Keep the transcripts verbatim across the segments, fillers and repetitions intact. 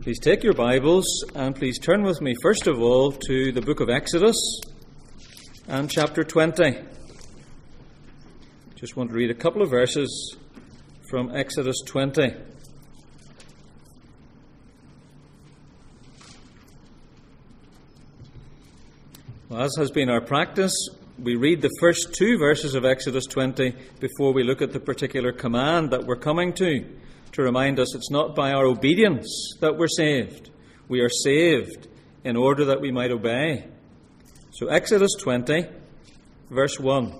Please take your Bibles and please turn with me first of all to the book of Exodus and chapter twenty. Just want to read a couple of verses from Exodus twenty. Well, as has been our practice, we read the first two verses of Exodus twenty before we look at the particular command that we're coming to, to remind us it's not by our obedience that we're saved. We are saved in order that we might obey. So Exodus twenty, verse one.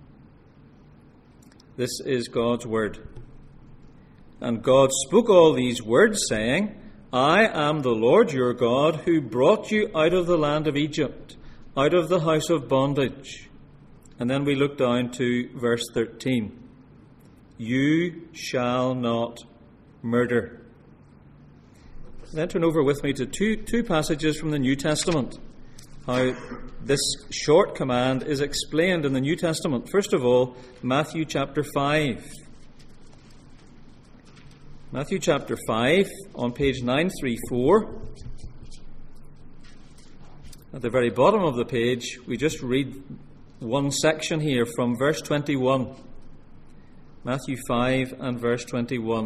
This is God's word. And God spoke all these words, saying, I am the Lord your God, who brought you out of the land of Egypt, out of the house of bondage. And then we look down to verse thirteen. You shall not murder. Then turn over with me to two, two passages from the New Testament. How this short command is explained in the New Testament. First of all, Matthew chapter five. Matthew chapter five on page nine thirty-four. At the very bottom of the page, we just read one section here from verse twenty-one. Matthew five and verse twenty-one.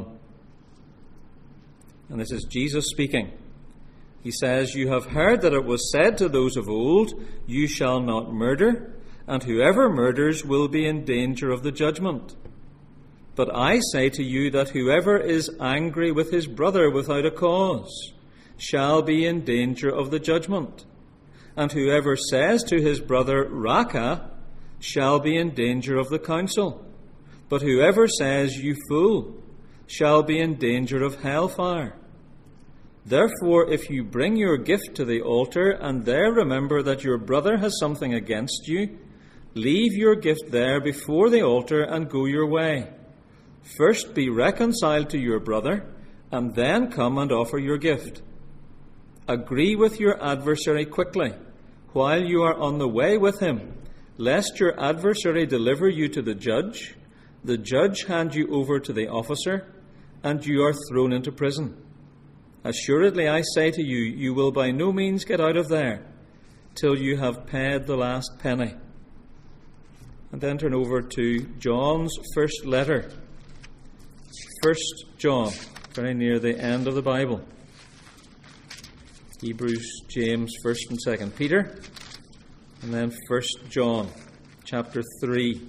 And this is Jesus speaking. He says, You have heard that it was said to those of old, You shall not murder, and whoever murders will be in danger of the judgment. But I say to you that whoever is angry with his brother without a cause shall be in danger of the judgment. And whoever says to his brother, Raca, shall be in danger of the council. But whoever says, You fool, shall be in danger of hellfire. Therefore, if you bring your gift to the altar, and there remember that your brother has something against you, leave your gift there before the altar and go your way. First be reconciled to your brother, and then come and offer your gift. Agree with your adversary quickly, while you are on the way with him, lest your adversary deliver you to the judge, the judge hand you over to the officer, and you are thrown into prison. Assuredly, I say to you, you will by no means get out of there till you have paid the last penny. And then turn over to John's first letter. First John, very near the end of the Bible. Hebrews, James, First and Second Peter, and then First John, chapter three.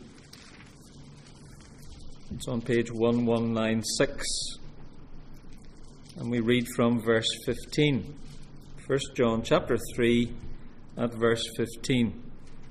It's on page one one nine six, and we read from verse fifteen. First John, chapter three, at verse fifteen.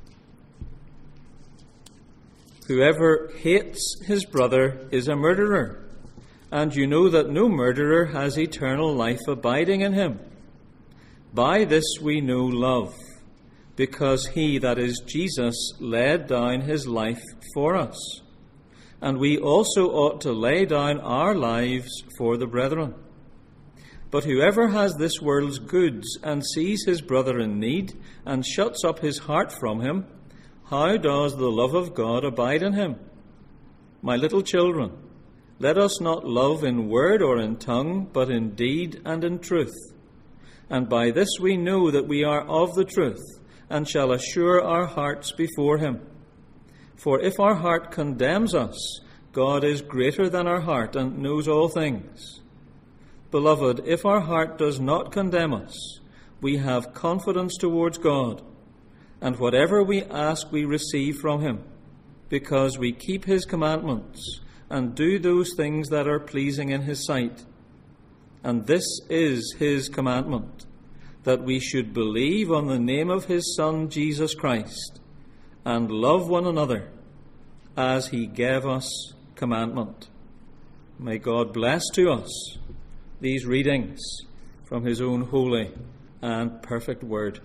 Whoever hates his brother is a murderer, and you know that no murderer has eternal life abiding in him. By this we know love, because he, that is Jesus, laid down his life for us. And we also ought to lay down our lives for the brethren. But whoever has this world's goods and sees his brother in need and shuts up his heart from him, how does the love of God abide in him? My little children, let us not love in word or in tongue, but in deed and in truth. And by this we know that we are of the truth, and shall assure our hearts before him. For if our heart condemns us, God is greater than our heart and knows all things. Beloved, if our heart does not condemn us, we have confidence towards God, and whatever we ask we receive from him, because we keep his commandments and do those things that are pleasing in his sight. And this is his commandment, that we should believe on the name of his Son, Jesus Christ, and love one another as he gave us commandment. May God bless to us these readings from his own holy and perfect word.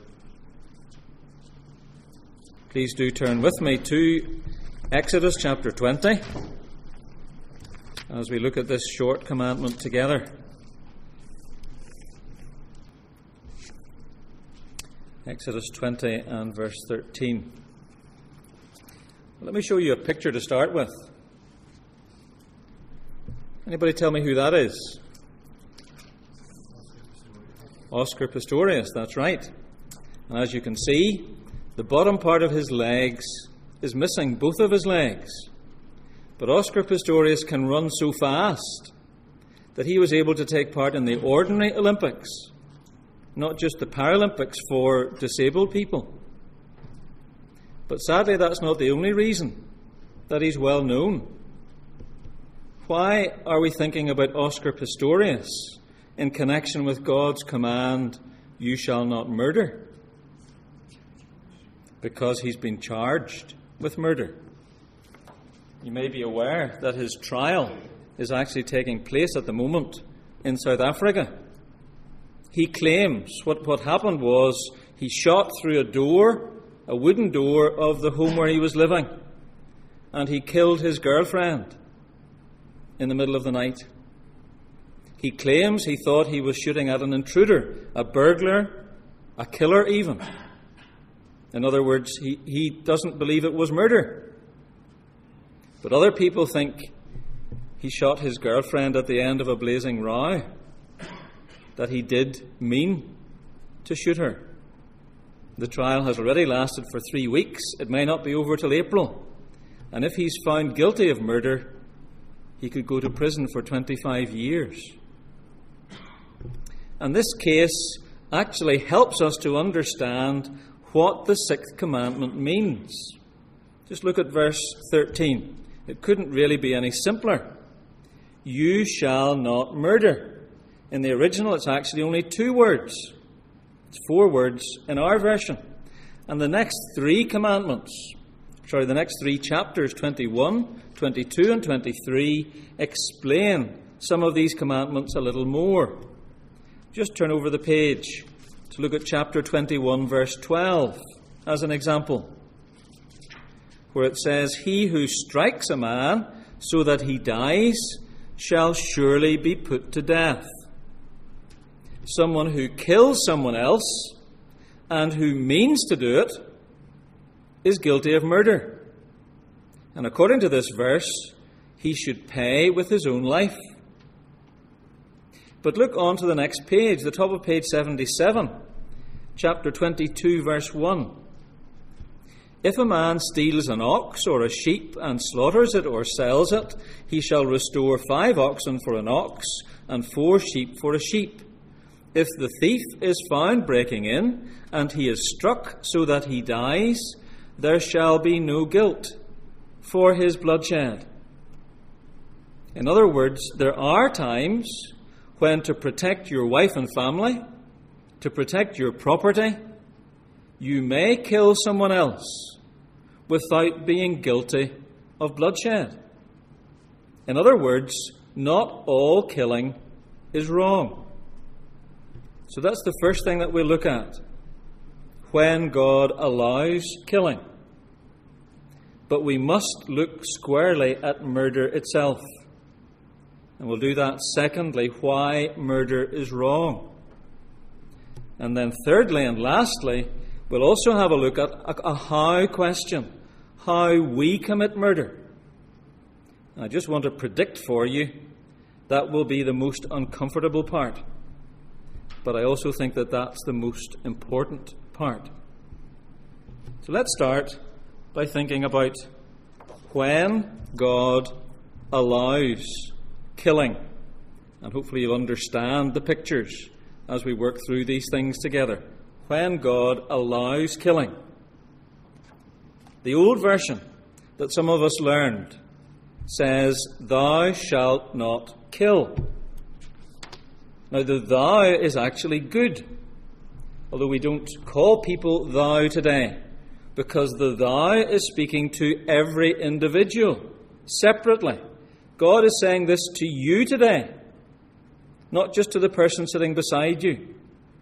Please do turn with me to Exodus chapter twenty as we look at this short commandment together. Exodus twenty and verse thirteen. Let me show you a picture to start with. Anybody tell me who that is? Oscar Pistorius, that's right. And as you can see, the bottom part of his legs is missing both of his legs. But Oscar Pistorius can run so fast that he was able to take part in the ordinary Olympics, not just the Paralympics for disabled people. But sadly, that's not the only reason that he's well known. Why are we thinking about Oscar Pistorius in connection with God's command, "You shall not murder"? Because he's been charged with murder. You may be aware that his trial is actually taking place at the moment in South Africa. He claims what, what happened was he shot through a door, a wooden door of the home where he was living, and he killed his girlfriend in the middle of the night. He claims he thought he was shooting at an intruder, a burglar, a killer even. In other words, he, he doesn't believe it was murder. But other people think he shot his girlfriend at the end of a blazing row, that he did mean to shoot her. The trial has already lasted for three weeks. It may not be over till April. And if he's found guilty of murder, he could go to prison for twenty-five years. And this case actually helps us to understand what the sixth commandment means. Just look at verse thirteen. It couldn't really be any simpler. You shall not murder. In the original, it's actually only two words. It's four words in our version. And the next three commandments, sorry, the next three chapters, twenty-one, twenty-two, and twenty-three, explain some of these commandments a little more. Just turn over the page to look at chapter twenty-one, verse twelve, as an example, where it says, He who strikes a man so that he dies shall surely be put to death. Someone who kills someone else and who means to do it is guilty of murder. And according to this verse, he should pay with his own life. But look on to the next page, the top of page seventy-seven, chapter twenty-two, verse one. If a man steals an ox or a sheep and slaughters it or sells it, he shall restore five oxen for an ox and four sheep for a sheep. If the thief is found breaking in and he is struck so that he dies, there shall be no guilt for his bloodshed. In other words, there are times when to protect your wife and family, to protect your property, you may kill someone else without being guilty of bloodshed. In other words, not all killing is wrong. So that's the first thing that we look at, when God allows killing. But we must look squarely at murder itself. And we'll do that secondly, why murder is wrong. And then thirdly and lastly, we'll also have a look at a, a how question, how we commit murder. And I just want to predict for you that will be the most uncomfortable part. But I also think that that's the most important part. So let's start by thinking about when God allows killing. And hopefully you'll understand the pictures as we work through these things together. When God allows killing. The old version that some of us learned says, Thou shalt not kill. Now, the thou is actually good, although we don't call people thou today, because the thou is speaking to every individual separately. God is saying this to you today, not just to the person sitting beside you.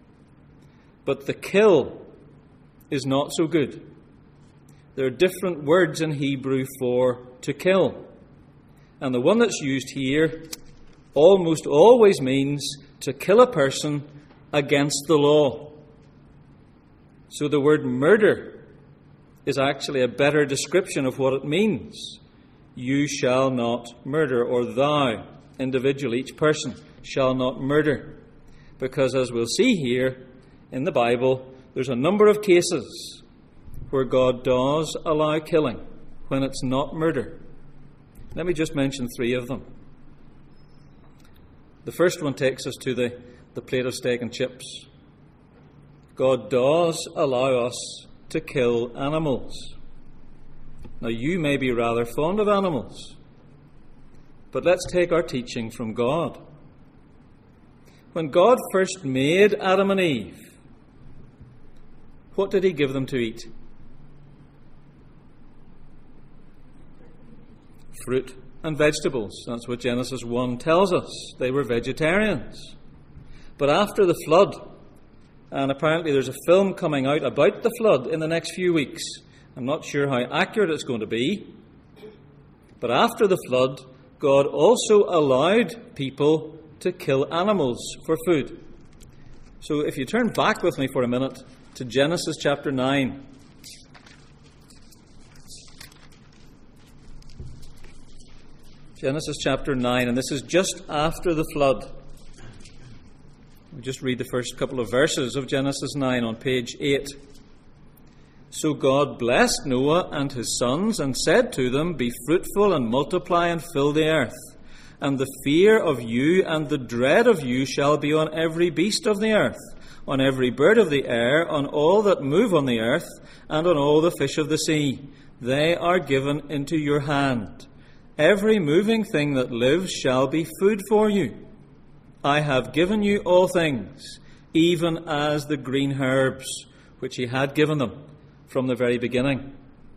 But the kill is not so good. There are different words in Hebrew for to kill. And the one that's used here almost always means to kill a person against the law. So the word murder is actually a better description of what it means. You shall not murder, or thou, individual, each person, shall not murder. because as we'll see here in the Bible, there's a number of cases where God does allow killing when it's not murder. Let me just mention three of them. The first one takes us to the, the plate of steak and chips. God does allow us to kill animals. Now, you may be rather fond of animals, but let's take our teaching from God. When God first made Adam and Eve, what did he give them to eat? Fruit and vegetables. That's what Genesis one tells us. They were vegetarians. But after the flood, and apparently there's a film coming out about the flood in the next few weeks. I'm not sure how accurate it's going to be. But after the flood, God also allowed people to kill animals for food. So if you turn back with me for a minute to Genesis chapter nine. Genesis chapter nine, and this is just after the flood. We just read the first couple of verses of Genesis nine on page eight. So God blessed Noah and his sons and said to them, Be fruitful and multiply and fill the earth. And the fear of you and the dread of you shall be on every beast of the earth, on every bird of the air, on all that move on the earth, and on all the fish of the sea. They are given into your hand. Every moving thing that lives shall be food for you. I have given you all things, even as the green herbs, which he had given them from the very beginning.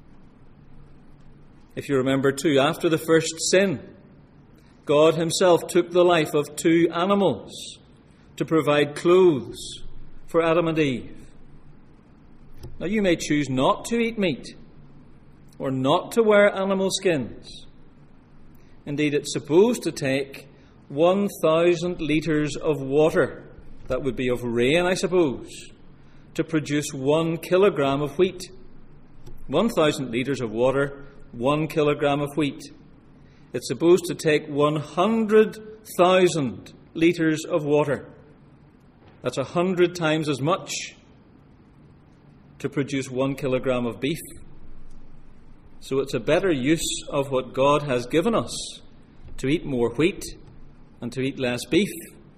If you remember too, after the first sin, God himself took the life of two animals to provide clothes for Adam and Eve. Now you may choose not to eat meat or not to wear animal skins. Indeed, it's supposed to take one thousand litres of water, that would be of rain, I suppose, to produce one kilogram of wheat. one thousand litres of water, one kilogram of wheat. It's supposed to take one hundred thousand litres of water. That's a hundred times as much to produce one kilogram of beef. So it's a better use of what God has given us to eat more wheat and to eat less beef.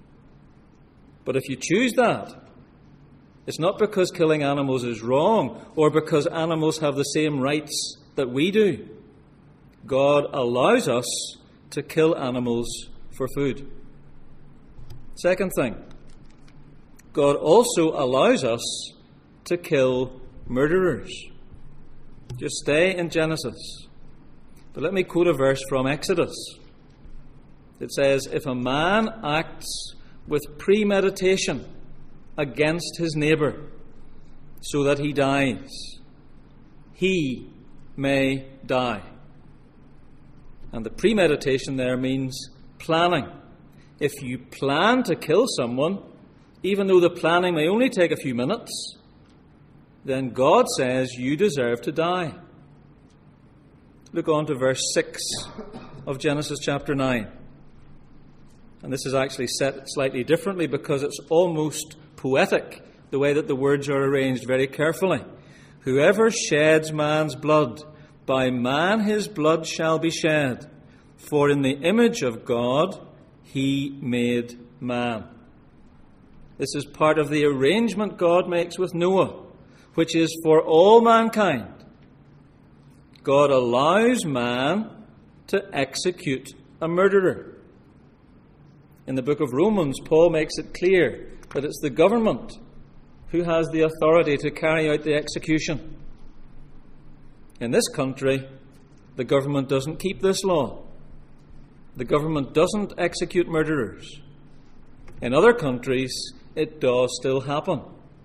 But if you choose that, it's not because killing animals is wrong or because animals have the same rights that we do. God allows us to kill animals for food. Second thing, God also allows us to kill murderers. Just stay in Genesis. But let me quote a verse from Exodus. It says, If a man acts with premeditation against his neighbour so that he dies, he may die. And the premeditation there means planning. If you plan to kill someone, even though the planning may only take a few minutes, then God says you deserve to die. Look on to verse six of Genesis chapter nine. And this is actually set slightly differently because it's almost poetic, the way that the words are arranged very carefully. Whoever sheds man's blood, by man his blood shall be shed, for in the image of God he made man. This is part of the arrangement God makes with Noah, which is for all mankind. God allows man to execute a murderer. In the book of Romans, Paul makes it clear that it's the government who has the authority to carry out the execution. In this country, the government doesn't keep this law. The government doesn't execute murderers. In other countries, it does still happen.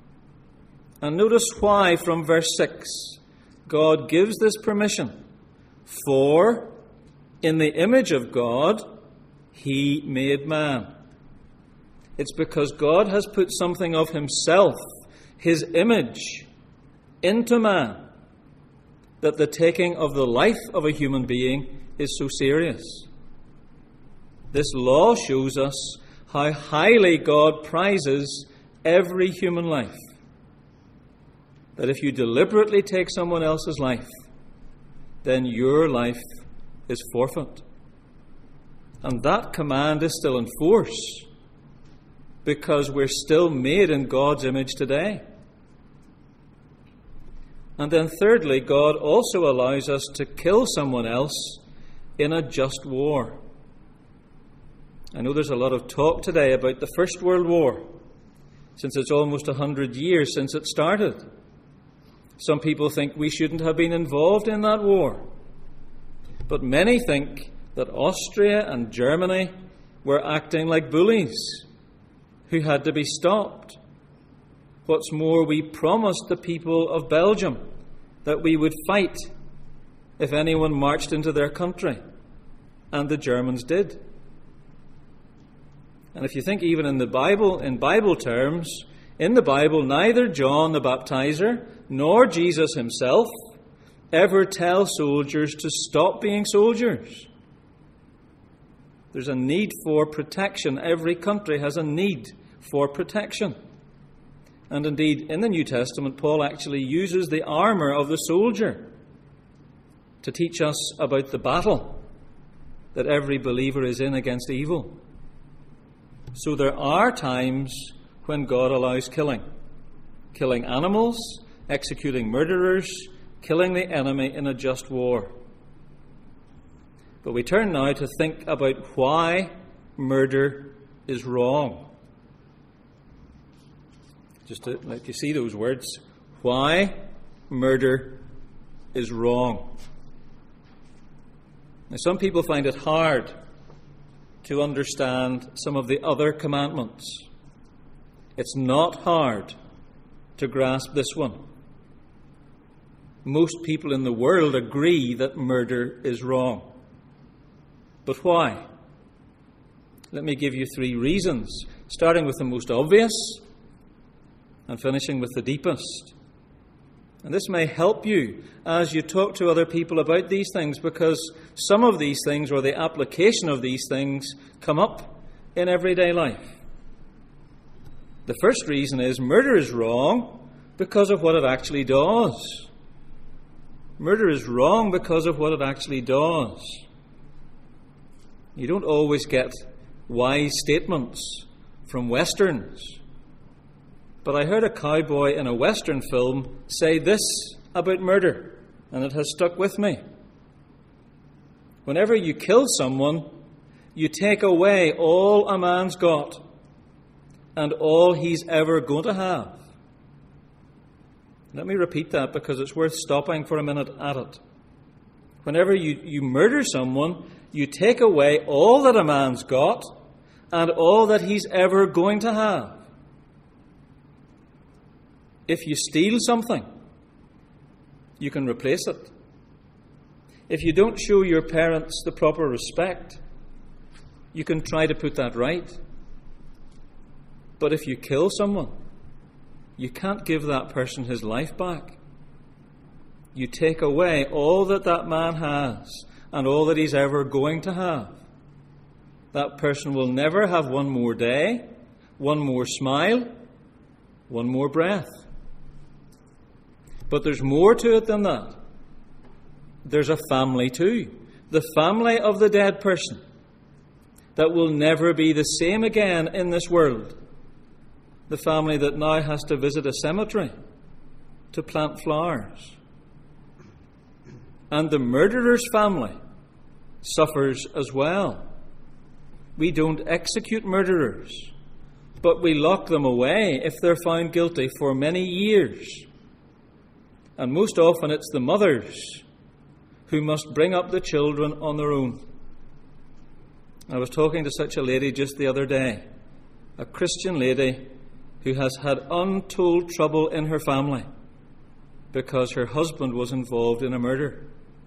And notice why from verse six God gives this permission. For in the image of God he made man. It's because God has put something of himself, his image, into man, that the taking of the life of a human being is so serious. This law shows us how highly God prizes every human life. That if you deliberately take someone else's life, then your life is forfeit. And that command is still in force because we're still made in God's image today. And then thirdly, God also allows us to kill someone else in a just war. I know there's a lot of talk today about the First World War, since it's almost a hundred years since it started. Some people think we shouldn't have been involved in that war. But many think that Austria and Germany were acting like bullies who had to be stopped. What's more, we promised the people of Belgium that we would fight if anyone marched into their country, and the Germans did. And if you think even in the Bible, in Bible terms, in the Bible, neither John the Baptizer nor Jesus himself ever tell soldiers to stop being soldiers. There's a need for protection. Every country has a need for protection. And indeed, in the New Testament, Paul actually uses the armour of the soldier to teach us about the battle that every believer is in against evil. So there are times when God allows killing. Killing animals, executing murderers, killing the enemy in a just war. But we turn now to think about why murder is wrong. Just to let you see those words. Why murder is wrong. Now, some people find it hard to understand some of the other commandments. It's not hard to grasp this one. Most people in the world agree that murder is wrong. But why? Let me give you three reasons, starting with the most obvious and finishing with the deepest. And this may help you as you talk to other people about these things, because some of these things, or the application of these things, come up in everyday life. The first reason is murder is wrong because of what it actually does. Murder is wrong because of what it actually does. You don't always get wise statements from Westerns. But I heard a cowboy in a Western film say this about murder, and it has stuck with me. Whenever you kill someone, you take away all a man's got and all he's ever going to have. Let me repeat that because it's worth stopping for a minute at it. Whenever you, you murder someone, you take away all that a man's got and all that he's ever going to have. If you steal something, you can replace it. If you don't show your parents the proper respect, you can try to put that right. But if you kill someone, you can't give that person his life back. You take away all that that man has and all that he's ever going to have. That person will never have one more day, one more smile, one more breath. But there's more to it than that. There's a family too. The family of the dead person that will never be the same again in this world. The family that now has to visit a cemetery to plant flowers. And the murderer's family suffers as well. We don't execute murderers, but we lock them away if they're found guilty for many years. And most often it's the mothers who must bring up the children on their own. I was talking to such a lady just the other day, a Christian lady who has had untold trouble in her family because her husband was involved in a murder.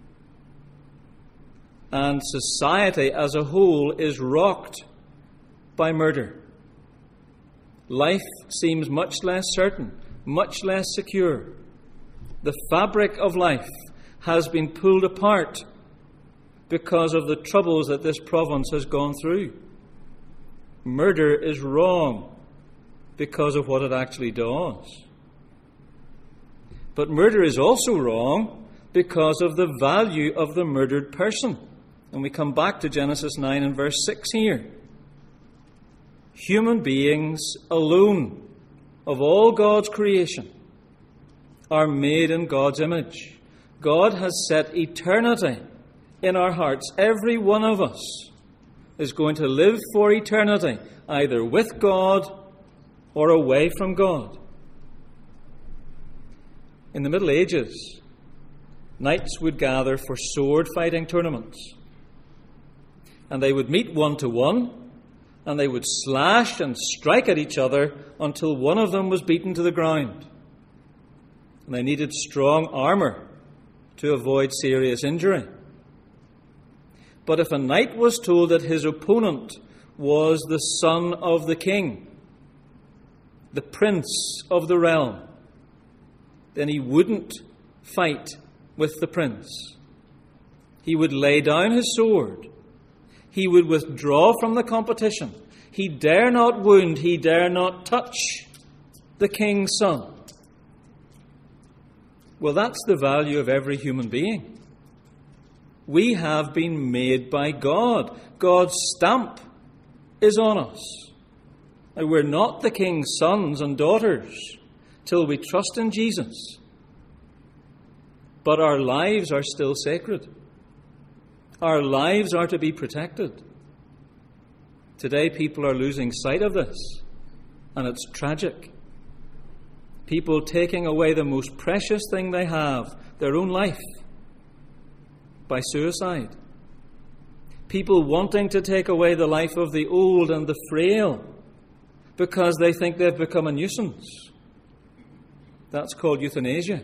And society as a whole is rocked by murder. Life seems much less certain, much less secure. The fabric of life has been pulled apart because of the troubles that this province has gone through. Murder is wrong because of what it actually does. But murder is also wrong because of the value of the murdered person. And we come back to Genesis nine and verse six here. Human beings alone, of all God's creation, are made in God's image. God has set eternity in our hearts. Every one of us is going to live for eternity, either with God or away from God. In the Middle Ages, knights would gather for sword fighting tournaments. And they would meet one to one, and they would slash and strike at each other until one of them was beaten to the ground. And they needed strong armour to avoid serious injury. But if a knight was told that his opponent was the son of the king, the prince of the realm, then he wouldn't fight with the prince. He would lay down his sword. He would withdraw from the competition. He dare not wound, he dare not touch the king's son. Well, that's the value of every human being. We have been made by God. God's stamp is on us. Now, we're not the king's sons and daughters till we trust in Jesus. But our lives are still sacred. Our lives are to be protected. Today, people are losing sight of this, and it's tragic. People taking away the most precious thing they have, their own life, by suicide. People wanting to take away the life of the old and the frail because they think they've become a nuisance. That's called euthanasia.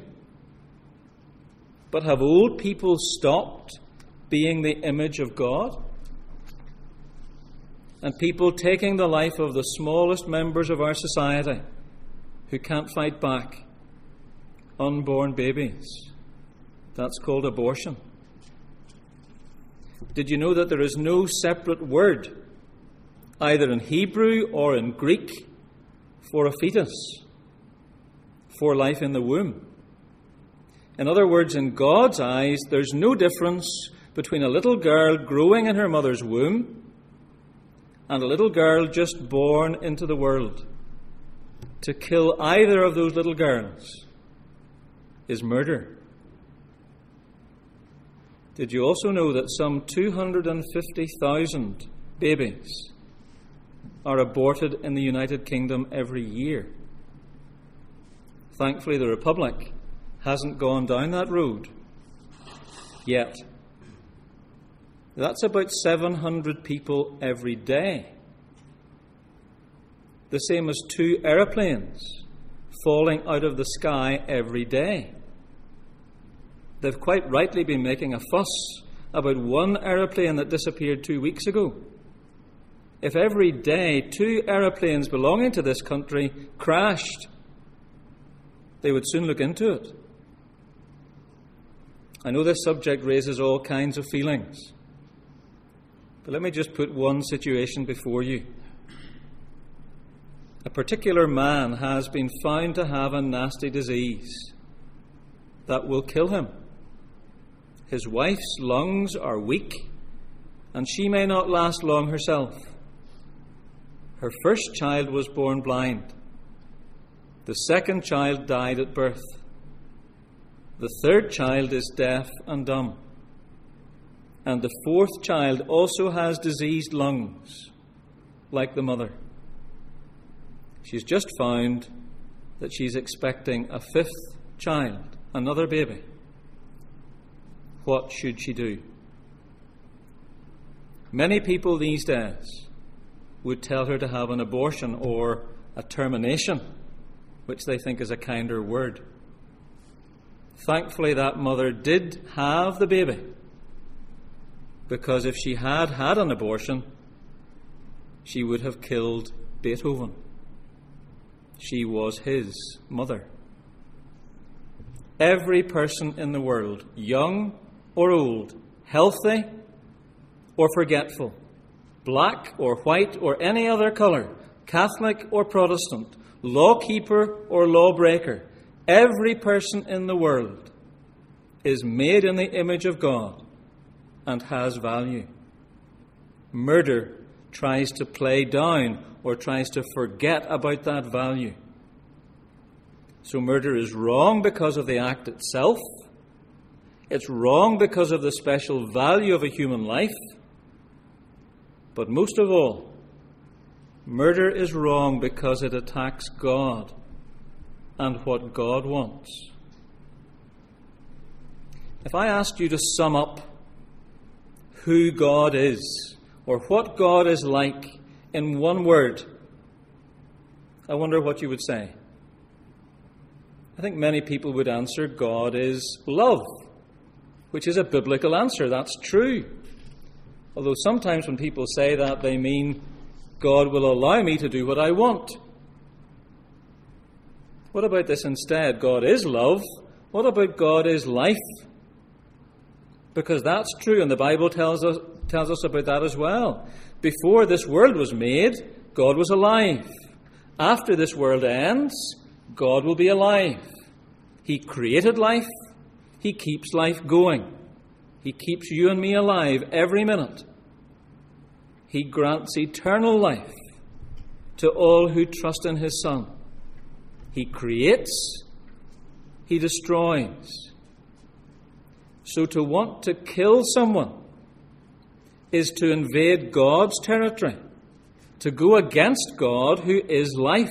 But have old people stopped being the image of God? And people taking the life of the smallest members of our society who can't fight back, unborn babies. That's called abortion. Did you know that there is no separate word, either in Hebrew or in Greek, for a fetus, for life in the womb? In other words, in God's eyes, there's no difference between a little girl growing in her mother's womb and a little girl just born into the world. To kill either of those little girls is murder. Did you also know that some two hundred fifty thousand babies are aborted in the United Kingdom every year? Thankfully, the Republic hasn't gone down that road yet. That's about seven hundred people every day. The same as two aeroplanes falling out of the sky every day. They've quite rightly been making a fuss about one aeroplane that disappeared two weeks ago. If every day two aeroplanes belonging to this country crashed, they would soon look into it. I know this subject raises all kinds of feelings, but let me just put one situation before you. A particular man has been found to have a nasty disease that will kill him. His wife's lungs are weak, and she may not last long herself. Her first child was born blind. The second child died at birth. The third child is deaf and dumb. And the fourth child also has diseased lungs, like the mother. She's just found that she's expecting a fifth child, another baby. What should she do? Many people these days would tell her to have an abortion or a termination, which they think is a kinder word. Thankfully, that mother did have the baby, because if she had had an abortion, she would have killed Beethoven. She was his mother. Every person in the world, young or old, healthy or forgetful, black or white or any other colour, Catholic or Protestant, lawkeeper or lawbreaker, every person in the world is made in the image of God and has value. Murder tries to play down or tries to forget about that value. So murder is wrong because of the act itself. It's wrong because of the special value of a human life. But most of all, murder is wrong because it attacks God and what God wants. If I asked you to sum up who God is or what God is like in one word, I wonder what you would say. I think many people would answer God is love, which is a biblical answer. That's true. Although sometimes when people say that, they mean God will allow me to do what I want. What about this instead? God is love. What about God is life? Because that's true, and the Bible tells us, tells us about that as well. Before this world was made, God was alive. After this world ends, God will be alive. He created life. He keeps life going. He keeps you and me alive every minute. He grants eternal life to all who trust in His Son. He creates. He destroys. So to want to kill someone is to invade God's territory, to go against God who is life.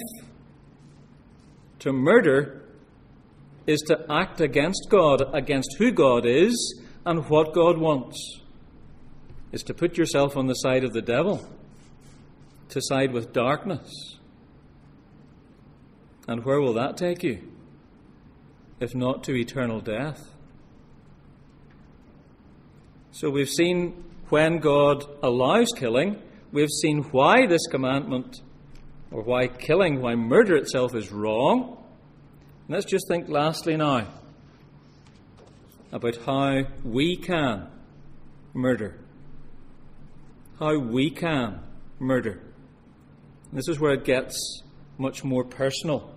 To murder is to act against God, against who God is and what God wants. Is to put yourself on the side of the devil, to side with darkness. And where will that take you, if not to eternal death? So we've seen when God allows killing, we've seen why this commandment, or why killing, why murder itself is wrong. And let's just think lastly now about how we can murder. How we can murder. And this is where it gets much more personal.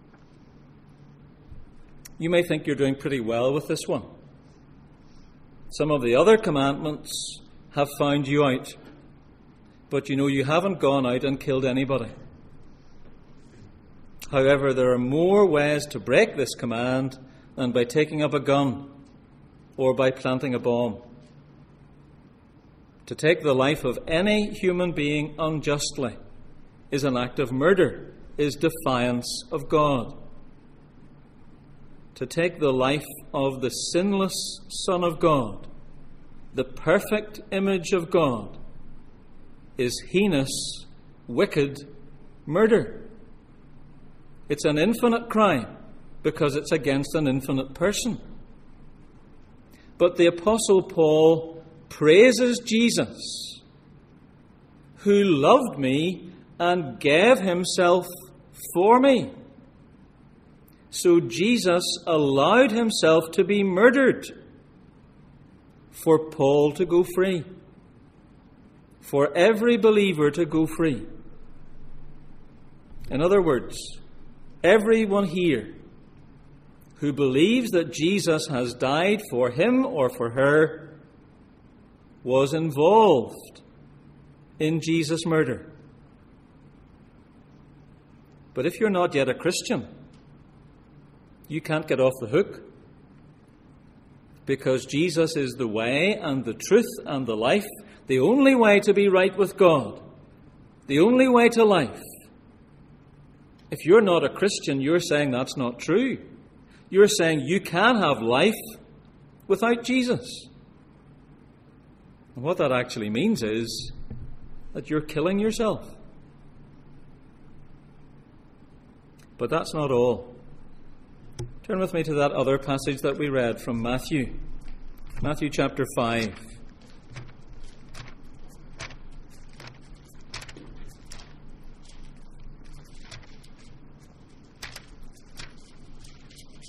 You may think you're doing pretty well with this one. Some of the other commandments have found you out. But you know you haven't gone out and killed anybody. However, there are more ways to break this command than by taking up a gun or by planting a bomb. To take the life of any human being unjustly is an act of murder, is defiance of God. To take the life of the sinless Son of God, the perfect image of God, is heinous, wicked murder. It's an infinite crime because it's against an infinite person. But the Apostle Paul praises Jesus, who loved me and gave himself for me. So Jesus allowed himself to be murdered for Paul to go free, for every believer to go free. In other words, everyone here who believes that Jesus has died for him or for her was involved in Jesus' murder. But if you're not yet a Christian, you can't get off the hook, because Jesus is the way and the truth and the life, the only way to be right with God, the only way to life. If you're not a Christian, you're saying that's not true. You're saying you can have life without Jesus. And what that actually means is that you're killing yourself. But that's not all. Turn with me to that other passage that we read from Matthew. Matthew chapter five.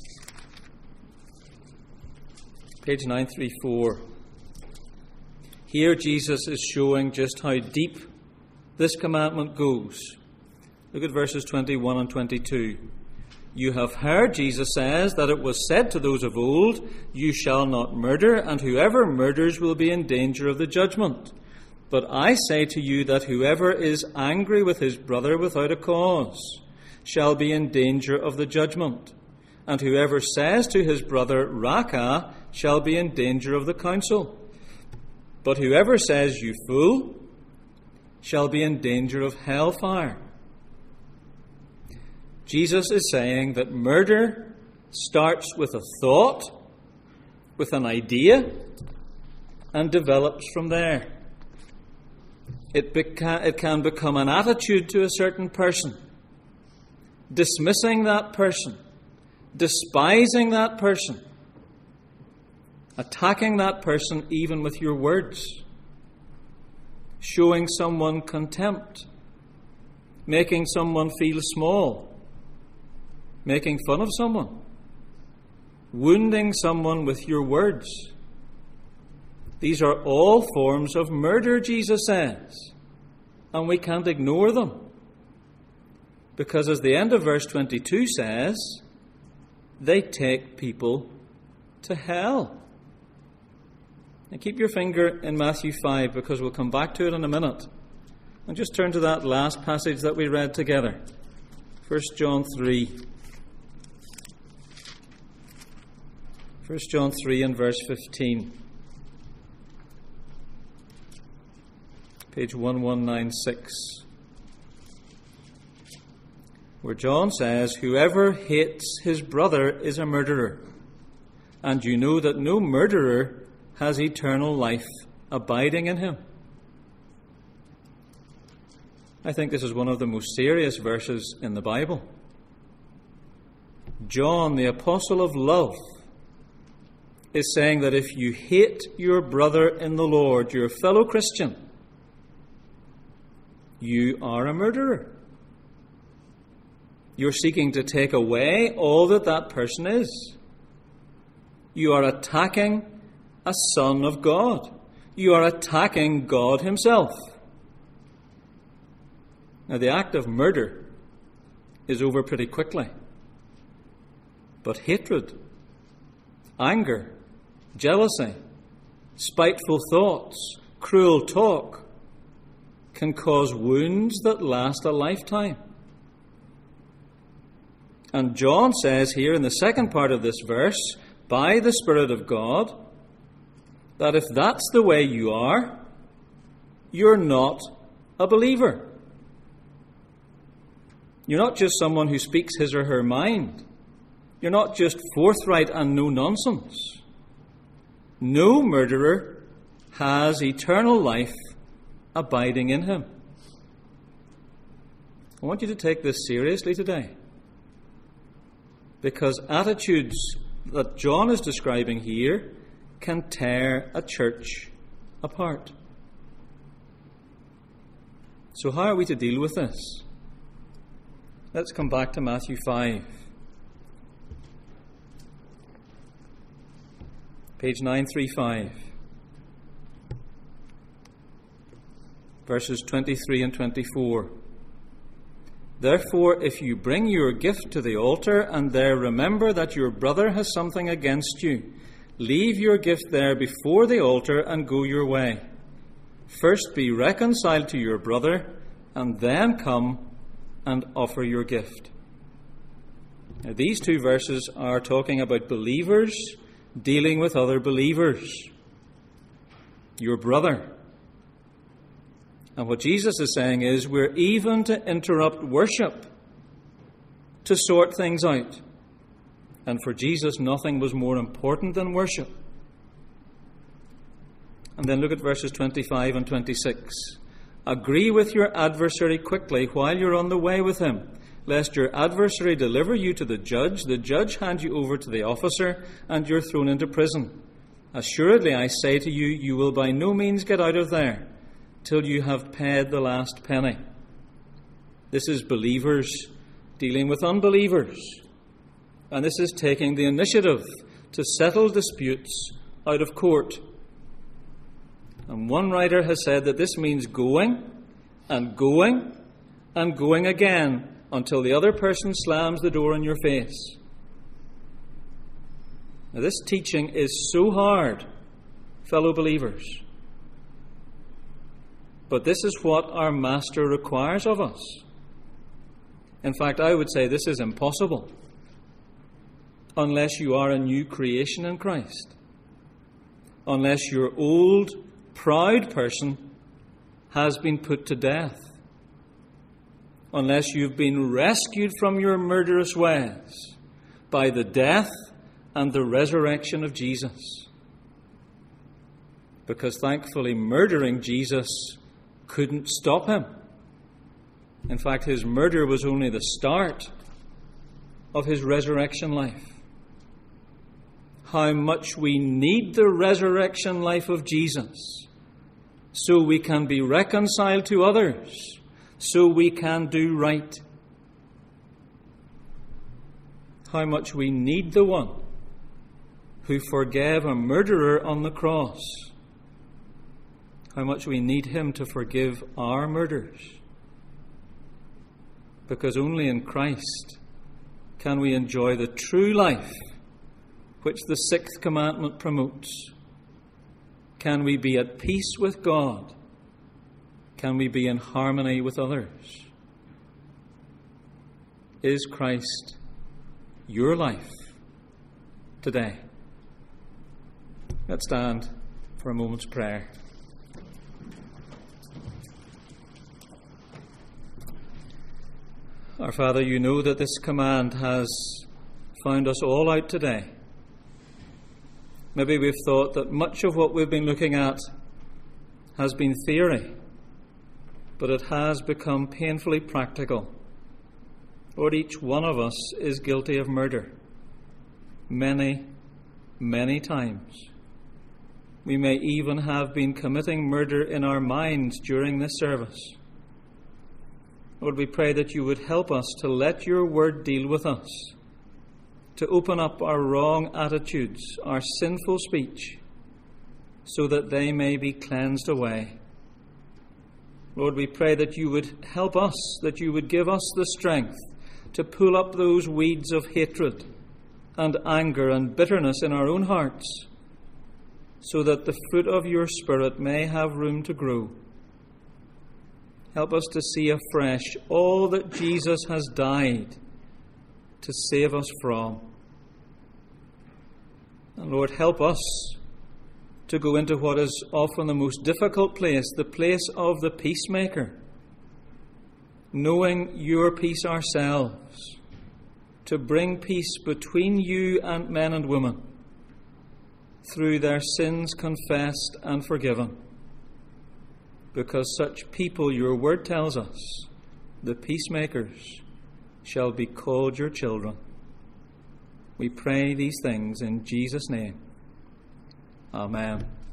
Page nine thirty-four. Here Jesus is showing just how deep this commandment goes. Look at verses twenty-one and twenty-two. You have heard, Jesus says, that it was said to those of old, you shall not murder, and whoever murders will be in danger of the judgment. But I say to you that whoever is angry with his brother without a cause shall be in danger of the judgment. And whoever says to his brother, Raca, shall be in danger of the council. But whoever says, you fool, shall be in danger of hellfire. Jesus is saying that murder starts with a thought, with an idea, and develops from there. It, beca- it can become an attitude to a certain person, dismissing that person, despising that person, attacking that person even with your words, showing someone contempt, making someone feel small, making fun of someone, wounding someone with your words. These are all forms of murder, Jesus says, and we can't ignore them. Because as the end of verse twenty-two says, they take people to hell. And keep your finger in Matthew five, because we'll come back to it in a minute. And just turn to that last passage that we read together. First John three. First John three and verse fifteen. Page eleven ninety-six. Where John says, whoever hates his brother is a murderer, and you know that no murderer has eternal life abiding in him. I think this is one of the most serious verses in the Bible. John, the apostle of love, is saying that if you hate your brother in the Lord, your fellow Christian, you are a murderer. You're seeking to take away all that that person is. You are attacking a son of God. You are attacking God himself. Now, the act of murder is over pretty quickly. But hatred, anger, jealousy, spiteful thoughts, cruel talk can cause wounds that last a lifetime. And John says here in the second part of this verse, by the Spirit of God, that if that's the way you are, you're not a believer. You're not just someone who speaks his or her mind. You're not just forthright and no nonsense. No murderer has eternal life abiding in him. I want you to take this seriously today, because attitudes that John is describing here can tear a church apart. So how are we to deal with this? Let's come back to Matthew five. Page nine thirty-five. Verses twenty-three and twenty-four. Therefore, if you bring your gift to the altar and there remember that your brother has something against you, leave your gift there before the altar and go your way. First be reconciled to your brother, and then come and offer your gift. Now, these two verses are talking about believers dealing with other believers. Your brother. And what Jesus is saying is we're even to interrupt worship to sort things out. And for Jesus, nothing was more important than worship. And then look at verses twenty-five and twenty-six. Agree with your adversary quickly while you're on the way with him, lest your adversary deliver you to the judge, the judge hand you over to the officer, and you're thrown into prison. Assuredly, I say to you, you will by no means get out of there till you have paid the last penny. This is believers dealing with unbelievers. And this is taking the initiative to settle disputes out of court. And one writer has said that this means going and going and going again until the other person slams the door in your face. Now, this teaching is so hard, fellow believers. But this is what our Master requires of us. In fact, I would say this is impossible unless you are a new creation in Christ. Unless your old, proud person has been put to death. Unless you've been rescued from your murderous ways by the death and the resurrection of Jesus. Because thankfully, murdering Jesus couldn't stop him. In fact, his murder was only the start of his resurrection life. How much we need the resurrection life of Jesus so we can be reconciled to others, so we can do right. How much we need the one who forgave a murderer on the cross. How much we need him to forgive our murders. Because only in Christ can we enjoy the true life which the sixth commandment promotes. Can we be at peace with God? Can we be in harmony with others? Is Christ your life today? Let's stand for a moment's prayer. Our Father, you know that this command has found us all out today. Maybe we've thought that much of what we've been looking at has been theory, but it has become painfully practical. Lord, each one of us is guilty of murder. Many, many times. We may even have been committing murder in our minds during this service. Lord, we pray that you would help us to let your word deal with us, to open up our wrong attitudes, our sinful speech, so that they may be cleansed away. Lord, we pray that you would help us, that you would give us the strength to pull up those weeds of hatred and anger and bitterness in our own hearts, so that the fruit of your Spirit may have room to grow. Help us to see afresh all that Jesus has died to save us from. And Lord, help us to go into what is often the most difficult place, the place of the peacemaker, knowing your peace ourselves, to bring peace between you and men and women through their sins confessed and forgiven. Because such people, your word tells us, the peacemakers, shall be called your children. We pray these things in Jesus' name. Amen.